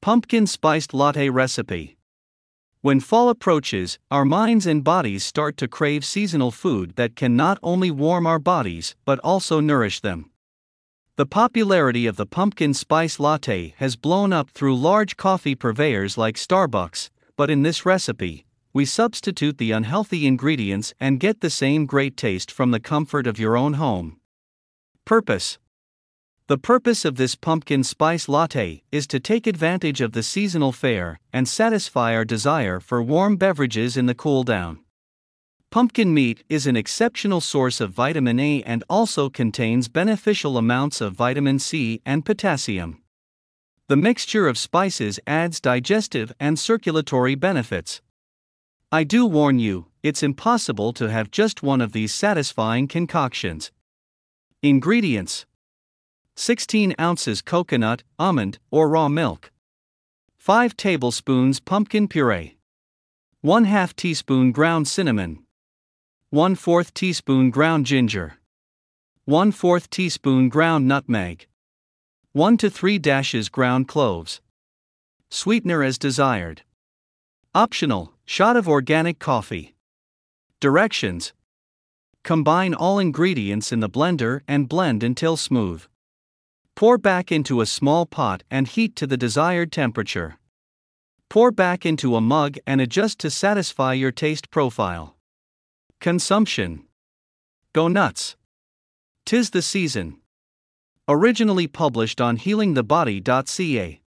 Pumpkin Spiced Latte Recipe. When fall approaches, our minds and bodies start to crave seasonal food that can not only warm our bodies but also nourish them. The popularity of the pumpkin spice latte has blown up through large coffee purveyors like Starbucks, but in this recipe, we substitute the unhealthy ingredients and get the same great taste from the comfort of your own home. Purpose. The purpose of this pumpkin spice latte is to take advantage of the seasonal fare and satisfy our desire for warm beverages in the cool down. Pumpkin meat is an exceptional source of vitamin A and also contains beneficial amounts of vitamin C and potassium. The mixture of spices adds digestive and circulatory benefits. I do warn you, it's impossible to have just one of these satisfying concoctions. Ingredients: 16 ounces coconut, almond, or raw milk. 5 tablespoons pumpkin puree. 1/2 teaspoon ground cinnamon. 1/4 teaspoon ground ginger. 1/4 teaspoon ground nutmeg. 1 to 3 dashes ground cloves. Sweetener as desired. Optional, shot of organic coffee. Directions: combine all ingredients in the blender and blend until smooth. Pour back into a small pot and heat to the desired temperature. Pour back into a mug and adjust to satisfy your taste profile. Consumption. Go nuts! 'Tis the season. Originally published on healingthebody.ca.